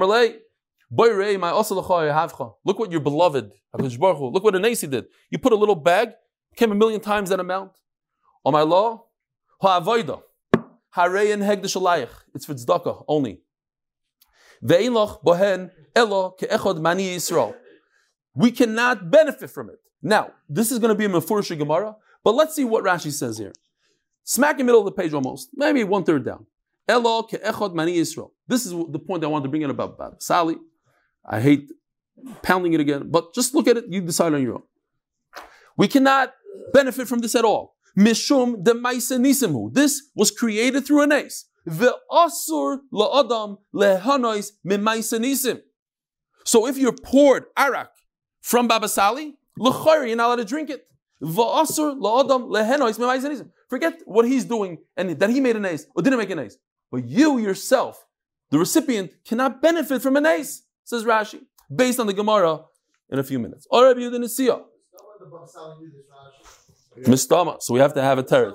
Look what your beloved, look what Anasi did. You put a little bag, came a million times that amount. On my law, ha'avoida, harein hegdish alayich. It's for tzedakah only. Ve'inloch bohen elo ke'echod mani Yisrael. We cannot benefit from it. Now, this is going to be a Mefurish Gemara, but let's see what Rashi says here. Smack in the middle of the page almost, maybe one third down. Elo ke'echod mani Yisrael. This is the point I want to bring in about, about Sally. I hate pounding it again, but just look at it, you decide on your own. We cannot benefit from this at all. Mishum de maise nisimu. This was created through an ace. Ve'asur la'adam lehanois mimaise nisim. So if you're poured arak from Baba Sali, l'chayr, you're not allowed to drink it. Ve'asur la'adam lehanois mimaise nisim. Forget what he's doing and that he made an ace or didn't make an ace. But you yourself, the recipient, cannot benefit from an ace, says Rashi, based on the Gemara in a few minutes. Or Rabbi Yehuda Nesiya. Mistama. So we have to have a teretz.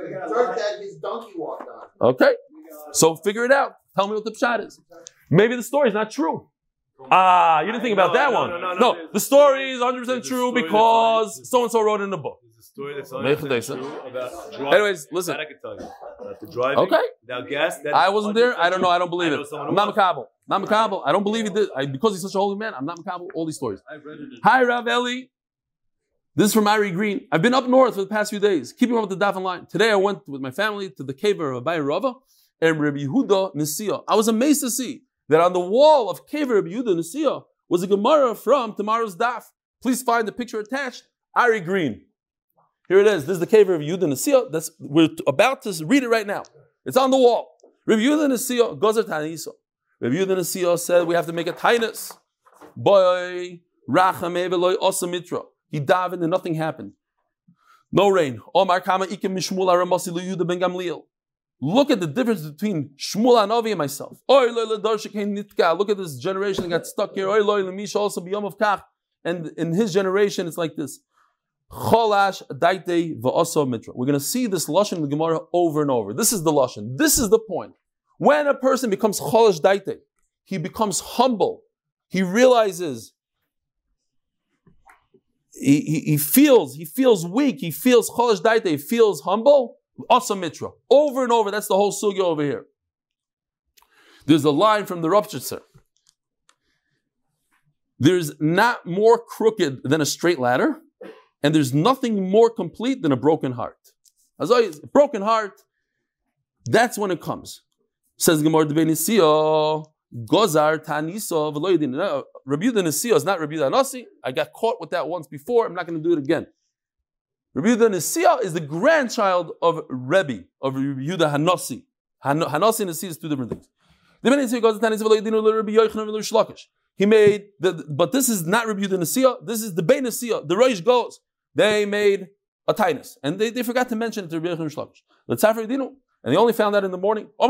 Okay. So figure it out. Tell me what the pshat is. Maybe the story is not true. Ah, you didn't think about that one. No, the story is one hundred percent true because so-and-so wrote in the book. Story that's true about driving. Anyways, listen. I can tell you. About the driving. Okay. Now, gas. I wasn't there. I don't know. I don't believe it. I'm not Makabel. Not Makabel. I don't believe he did. I, because he's such a holy man, I'm not Makabel. All these stories. Hi, Rav Eli. This is from Ari Green. I've been up north for the past few days, keeping up with the daf line. Today I went with my family to the kever of Abai Rava and Rabbi Yehuda Nesiah. I was amazed to see that on the wall of kever Rabbi Yehuda Nesiah was a Gemara from tomorrow's daf. Please find the picture attached. Ari Green. Here it is. This is the kever of Yehuda Nesiah. That's we're about to read it right now. It's on the wall. Rabbi Yehuda Nesiah gozer Tanisa. Rabbi Yehuda Nesiah said we have to make a tainus. Boy, rachamei veloy osamitra. He davened and nothing happened. No rain. Omar kama ikim mishmul aramasi Yehuda ben Gamliel. Look at the difference between Shmuel Hanavi and myself. Look at this generation that got stuck here. Also b'yom of kach. And in his generation, it's like this. Cholash daite v'oso mitra. We're going to see this lashon in the Gemara over and over. This is the lashon. This is the point. When a person becomes cholash daite, he becomes humble. He realizes. He, he, he feels. He feels weak. He feels cholash daite. He feels humble. Oso mitra. Over and over. That's the whole sugya over here. There's a line from the Ropshitzer. There's not more crooked than a straight ladder. And there's nothing more complete than a broken heart. As always, a broken heart, that's when it comes. Says Gemara Debei Nesiah, Gozar Tanisa v'loyedin. Rabbi Yehuda Nesiah is not Rabbi Yehuda Hanasi. I got caught with that once before. I'm not going to do it again. Rabbi Yehuda Nesiah is the grandchild of Rebbe, of Rabbi Yehuda Hanasi. Hanasi and Nesiah is two different things. He made, the, but this is not Rabbi Yehuda Nesiah. This is the Beit Nesiah. The Reish goes. They made a tainus, and they, they forgot to mention it to Rabbi Yochanan Shlakish. And they only found out in the morning. But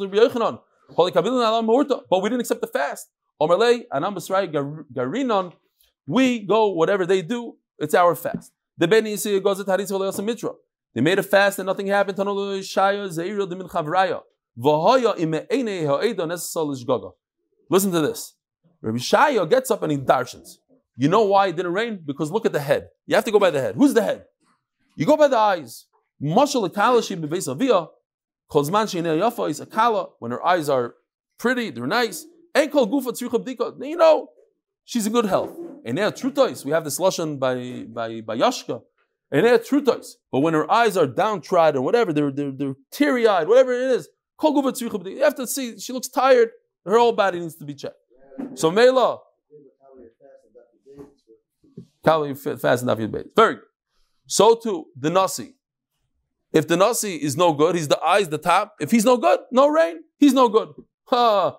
we didn't accept the fast. We go whatever they do. It's our fast. The Beit Nesiah goes to Taris v'lo mitra. They made a fast and nothing happened. Listen to this. Rabbi Shaya gets up and he darshans. You know why it didn't rain? Because look at the head. You have to go by the head. Who's the head? You go by the eyes. Mashal akalashi bebeis avia. Kozman she'inei yafa is akala. When her eyes are pretty, they're nice. Ain't called gufa tzricha bdika. You know, she's in good health. And they're trutois. We have this lashon by by by Yashka. And they're trutois. But when her eyes are downtrodden or whatever, they're they're, they're teary-eyed, whatever it is. Kol gufa tzricha bdika. You have to see. She looks tired. Her whole body needs to be checked. So Mela. Calorie fast enough your base. Very good. So too, the Nasi. If the Nasi is no good, he's the eyes, the top. If he's no good, no rain, he's no good. Ha.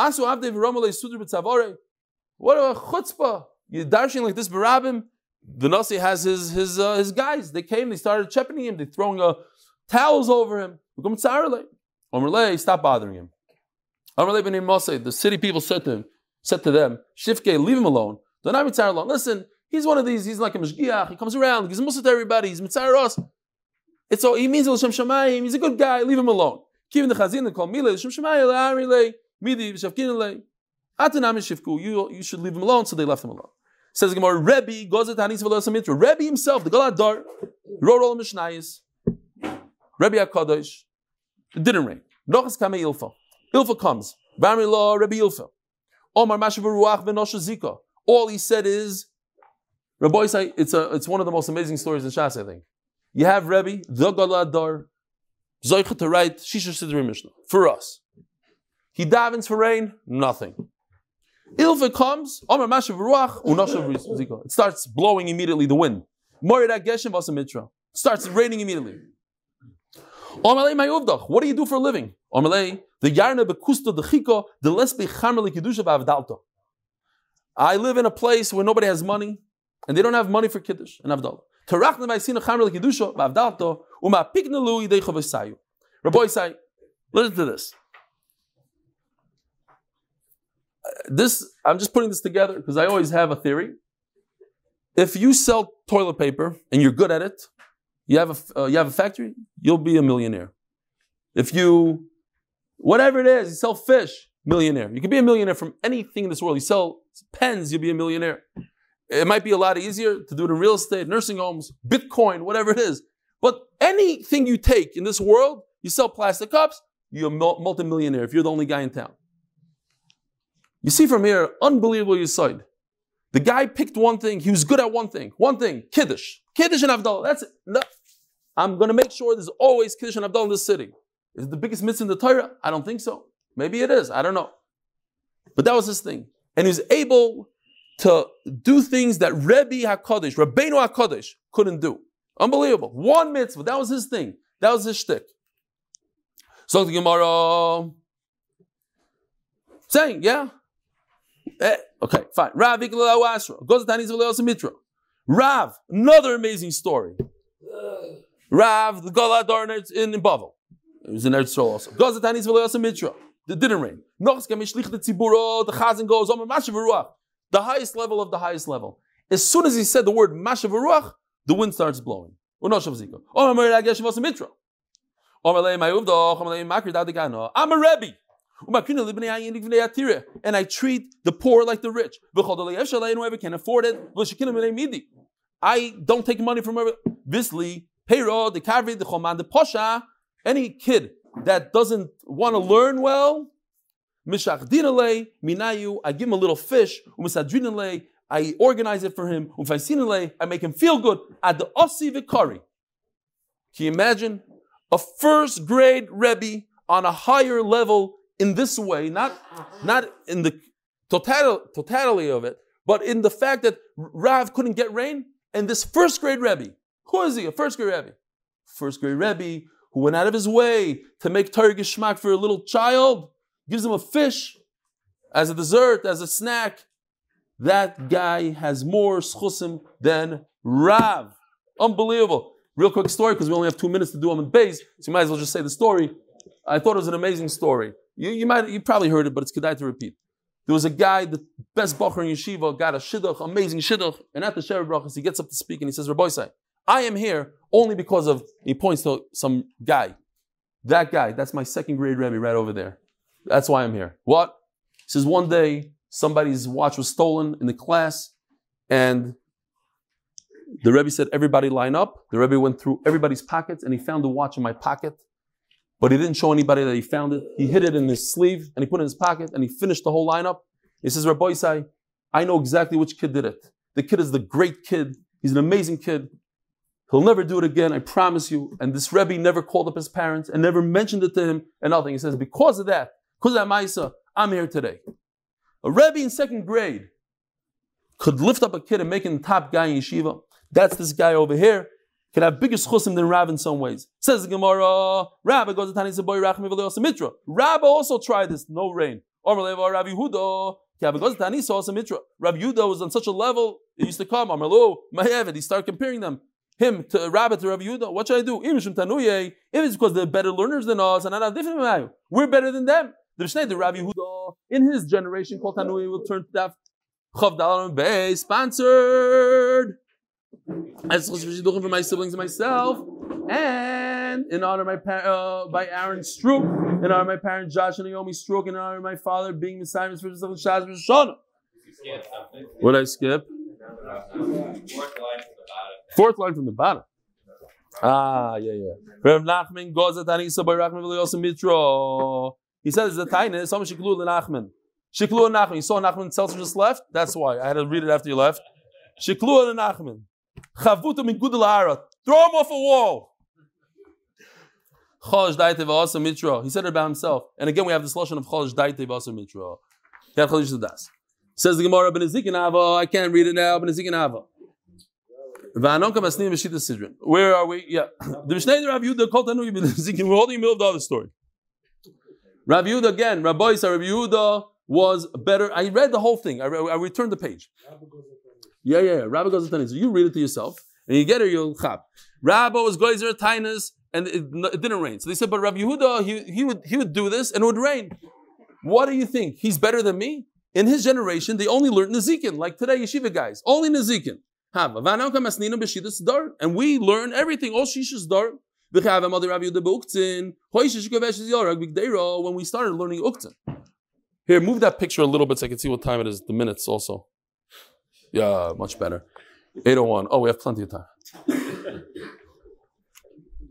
What a chutzpah. You're dashing like this, Barabim. The Nasi has his his uh, his guys. They came, they started chepping him, they're throwing uh, towels over him. Omerle, stop bothering him. The city people said to him, said to them, Shifke, leave him alone. Don't have mitzvah alone. Listen, he's one of these, he's like a mashgiach, he comes around, he's mussar to everybody, he's mitzvah us. It's all, he means l'shem shamayim, he's a good guy, leave him alone. Kivin the chazin, they call mile, l'shem shamayim, le'ari le, midi, v'shavkin le. Atanami shifku, you you should leave him alone, so they left him alone. Says Gemara, Rebbe, goes at Hanis v'lo samitra. Rebbe himself, the Galad Dar, wrote all the Mishnayos. Rebbe HaKadosh, it didn't rain. Nochas kame Ilfa. Ilfa comes. V'amri lo, Rebbe Ilfa. Omar mashav ruach v'nosha zika. All he said is, Rabbi Isai, it's a, it's one of the most amazing stories in Shas, I think. You have Rebbe, the Galad Dar, Zoicha to write Shisha Sidri Mishnah for us. He davens for rain, nothing. Ilva comes, Omar Mashav Ruach, Unashav Zika. It starts blowing immediately, the wind. Moridak Geshem Vasamitra. Starts raining immediately. Omalei Mayuvdach, what do you do for a living? Omalei, the Yarna Bekusta the Chika, the Lesbe Chamrli Kedusha Avdalta. I live in a place where nobody has money, and they don't have money for Kiddush and Avdalta. Tarachna Maisina Chamrli Kedusha Avdalta, Uma Piknalu Ideichovasayu. Rabbi say, listen to this. This, I'm just putting this together because I always have a theory. If you sell toilet paper and you're good at it, you have a uh, you have a factory, you'll be a millionaire. If you, whatever it is, you sell fish, millionaire. You can be a millionaire from anything in this world. You sell pens, you'll be a millionaire. It might be a lot easier to do it in real estate, nursing homes, Bitcoin, whatever it is. But anything you take in this world, you sell plastic cups, you're a multi-millionaire if you're the only guy in town. You see from here, unbelievable Yesod. The guy picked one thing. He was good at one thing. One thing. Kiddush. Kiddush and Havdalah. That's it. No. I'm going to make sure there's always Kiddush and Havdalah in this city. Is it the biggest mitzvah in the Torah? I don't think so. Maybe it is. I don't know. But that was his thing. And he was able to do things that Rebbe HaKadosh, Rabbeinu HaKadosh couldn't do. Unbelievable. One mitzvah. That was his thing. That was his shtick. So the Gemara saying, yeah. Eh, okay, fine. Rav goes to Tanis Mitra. Rav, another amazing story. Rav, the Galadar in, in Bavel. It was in Eretz Yisrael also. Goes to Tanis Mitra. It didn't rain. The Chazan goes on Mashav Ruach. The highest level of the highest level. As soon as he said the word Mashav Ruach, the wind starts blowing. I'm a Rebbe. And I treat the poor like the rich. Whoever can afford it. I don't take money from everyone. Visli, Pero, the Kavi, the Choman, the Posha. Any kid that doesn't want to learn well, Minayu, I give him a little fish. I organize it for him. I make him feel good. At the Ossi Vikari. Can you imagine? A first grade Rebbe on a higher level in this way, not, not in the total, totality of it, but in the fact that Rav couldn't get rain, and this first grade Rebbe, who is he? A first grade Rebbe. First grade Rebbe who went out of his way to make Torah Geshmak for a little child, gives him a fish as a dessert, as a snack. That guy has more schusim than Rav. Unbelievable. Real quick story, because we only have two minutes to do them in base, so you might as well just say the story. I thought it was an amazing story. You, you might, you probably heard it, but it's kedai to repeat. There was a guy, the best bacher in yeshiva, got a shidduch, amazing shidduch, and at the Sheva Brachas, he gets up to speak and he says, Rabbi Say, I am here only because of, he points to some guy. That guy, that's my second grade Rebbe right over there. That's why I'm here. What? He says, one day, somebody's watch was stolen in the class, and the Rebbe said, everybody line up. The Rebbe went through everybody's pockets, and he found the watch in my pocket. But he didn't show anybody that he found it. He hid it in his sleeve, and he put it in his pocket, and he finished the whole lineup. He says, Rabbi Isai, I know exactly which kid did it. The kid is the great kid. He's an amazing kid. He'll never do it again, I promise you. And this Rebbe never called up his parents and never mentioned it to him and nothing. He says, because of that, because of that Maisa, I'm here today. A Rebbe in second grade could lift up a kid and make him the top guy in yeshiva. That's this guy over here. Could have bigger schusim than Rav in some ways. Says the Gemara, Rabbi goes to Tani Saboy Rachmi V'Leos Mitra. Rabbi also tried this, no rain. Or Rabbi Yehuda, Rabbi goes to Tani saw some Mitra. Rabbi Yehuda was on such a level, he used to come, Amarlo, Mahevet, he started comparing them. Him to Rabbi to Rabbi Yehuda. What should I do? If it's because they're better learners than us, and I'm different, we're better than them. The Mishnah, the Rabbi Yehuda, in his generation, called Tanuye, will turn to that Chav Dalal and Bey, sponsored. As for my siblings and myself, and in honor of my par- uh, by Aaron Strook, in honor of my parents Josh and Naomi Strook, in honor of my father being Messiah for himself and Shaz Shana. What did I skip? Fourth line from the bottom. Ah, yeah, yeah. Rav Nachman goes at Anisa by Rachman V'Leos Mitra. He says the Taina. Someone Shiklu Nachman. Shiklu Nachman. You saw Nachman Seltzer just left. That's why I had to read it after you left. Shiklu Nachman. Chavuta min gudel ha'ara. Throw him off a wall. Cholish daite v'asa mitra. He said it about himself. And again, we have this lotion of cholish daite v'asa mitra. He had cholish das. Says the Gemara, ben Ezekiel Ava. I can't read it now. Ben Ezekiel Ava. V'anonka masnim v'shita sidron. Where are we? Yeah. The Mishneh Rav Yehuda called Tanu ben Ezekiel. We're holding in the middle of the other story. Rav Yehuda again. Rabbi Yisrael Rav Yehuda was better. I read the whole thing. I, re- I returned the page. Yeah, yeah, yeah. Rabbi goes to Tainas. So you read it to yourself, and you get it, you'll chab. Rabbi was Goizer at Tainas, and it, it didn't rain. So they said, but Rabbi Yehuda, he, he, would, he would do this, and it would rain. What do you think? He's better than me? In his generation, they only learned Nezikin, like today, yeshiva guys. Only Nezikin. And we learn everything. All Shishas Dar. When we started learning Uktzin. Here, move that picture a little bit so I can see what time it is, the minutes also. Yeah, much better. eight oh one. Oh, we have plenty of time.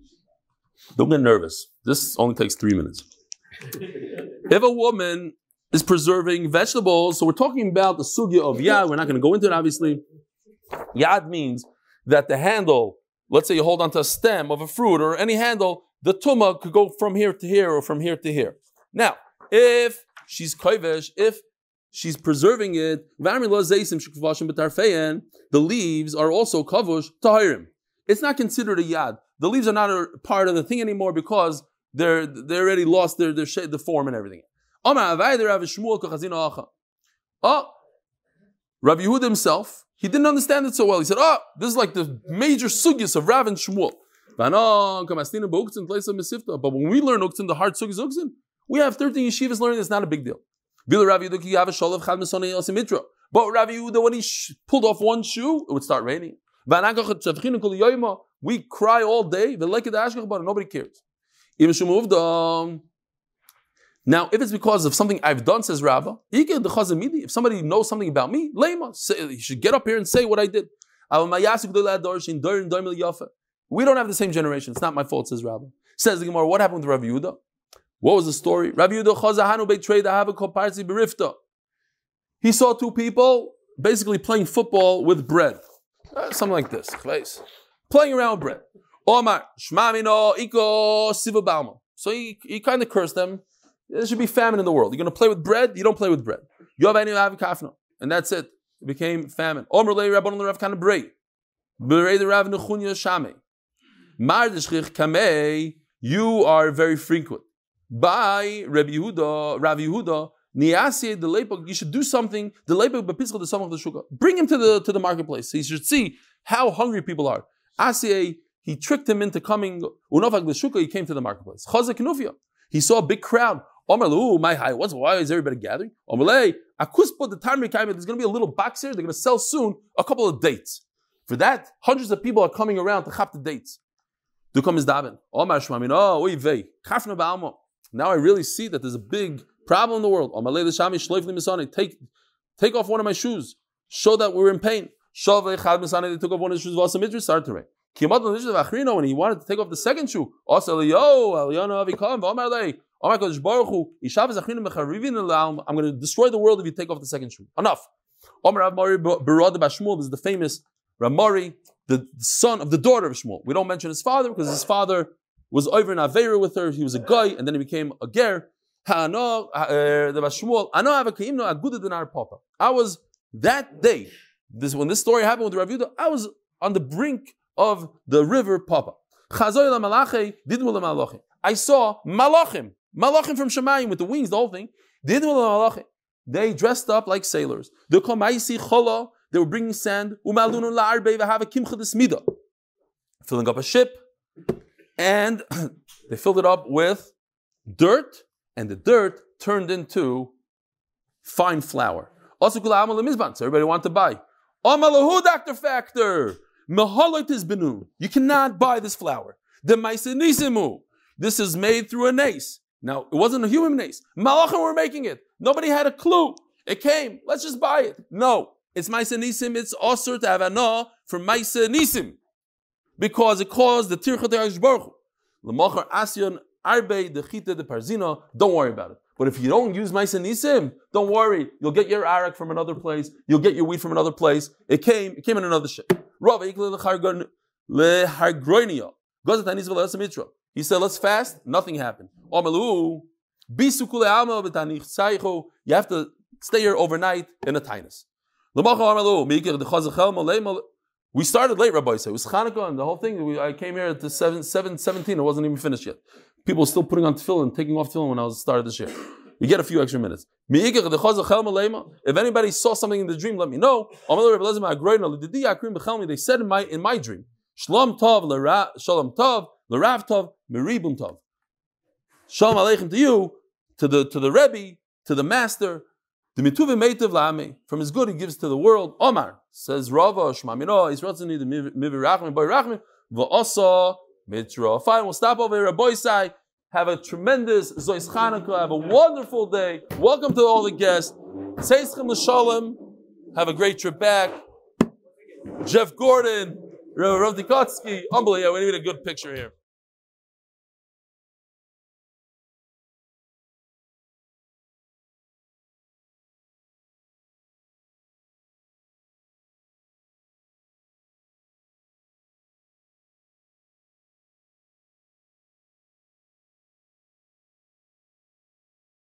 Don't get nervous. This only takes three minutes. If a woman is preserving vegetables. So we're talking about the sugya of yad. We're not going to go into it, obviously. Yad means that the handle, let's say you hold onto a stem of a fruit or any handle, the tumah could go from here to here or from here to here. Now, if she's kovesh, if she's preserving it, the leaves are also kavush tahirim. It's not considered a yad. The leaves are not a part of the thing anymore because they're they already lost their their shape, the form and everything. Oh, Rabbi Yehuda himself, he didn't understand it so well. He said, "Oh, this is like the major sugyas of Rav and Shmuel." But when we learn uktzin, the hard sugyas uktzin, we have thirteen yeshivas learning. It's not a big deal. But Rav Yehuda, when he sh- pulled off one shoe, it would start raining. We cry all day. Nobody cares. Now, if it's because of something I've done, says Rabbah, if somebody knows something about me, you should get up here and say what I did. We don't have the same generation. It's not my fault, says Rabbah. Says the Gemara, what happened with Rav Yehuda? What was the story? Rav Yehuda, he saw two people basically playing football with bread. Uh, something like this. Playing around with bread. Omar, Shmamino, Iko, Siva Balma. So he, he kind of cursed them. There should be famine in the world. You're going to play with bread? You don't play with bread. And that's it. It became famine. Omar lei Rabbon Rav Kana Brei. Brei the Rav Nechunya Shame. Mardishchich Kamei, you are very frequent. By Rabbi Yehuda, Rav Yehuda, Niasi the lepok, you should do something. The lepok bepischal the sum of the shukah. Bring him to the to the marketplace. He should see how hungry people are. Asiye, he tricked him into coming. Unofak the shukah, he came to the marketplace. Chazak Nufia, he saw a big crowd. Omerlu, my high, what's why is everybody gathering? Omerlei, akuspo the time there's going to be a little box here. They're going to sell soon a couple of dates. For that, hundreds of people are coming around to chap the dates. Do come is daven. Omar shmamin, oh, oy vei, chafna ba'almo. Now I really see that there's a big problem in the world. Take, take off one of my shoes. Show that we're in pain. They took off one of his shoes. Started to rain. When he wanted to take off the second shoe, I'm going to destroy the world if you take off the second shoe. Enough. This is the famous Ramari, the son of the daughter of Shmuel. We don't mention his father because his father was over in Aveira with her. He was a guy, and then he became a ger. I was that day, this when this story happened with Rav Yehuda, I was on the brink of the river Papa. I saw malachim, malachim from Shemayim with the wings, the whole thing. They dressed up like sailors. They were bringing sand, filling up a ship, and they filled it up with dirt, and the dirt turned into fine flour. So everybody wanted to buy. Doctor Factor, you cannot buy this flour. This is made through a nace. Now, it wasn't a human nace. Malachim were making it. Nobody had a clue. It came. Let's just buy it. No. It's Maisa Nisim. It's Osir to have anah from Maisa Nisim. Because it caused the Tirchat HaKadosh Baruch Hu. L'mochar Asyon Arbe Dechita de Parzina. Don't worry about it. But if you don't use Maisa Nisim, don't worry. You'll get your arak from another place. You'll get your wheat from another place. It came. It came in another ship. He said, let's fast. Nothing happened. You have to stay here overnight in a tinus. We started late, Rabbi said. It was Chanukah and the whole thing. We, I came here at the seven, seven seventeen. It wasn't even finished yet. People were still putting on tefillin, taking off tefillin when I was started this year. You get a few extra minutes. If anybody saw something in the dream, let me know. They said in my in my dream, Shalom Tov, Shalom Tov, L'Rav Tov, Meribum Tov. Shalom Aleichem to you, to the to the Rebbe, to the Master. The mituvim meitav la'amei. From his good he gives to the world. Omar says Rava Shmamino. He's rotzeni the mivirachmi boy rachmi va'asa mitra. Fine, we'll stop over here. Boy Sai. Have a tremendous Zois Chanukah. Have a wonderful day. Welcome to all the guests. Tzeichem l'shalom. Have a great trip back. Jeff Gordon, Rav Dikotsky. Unbelievable. We need a good picture here.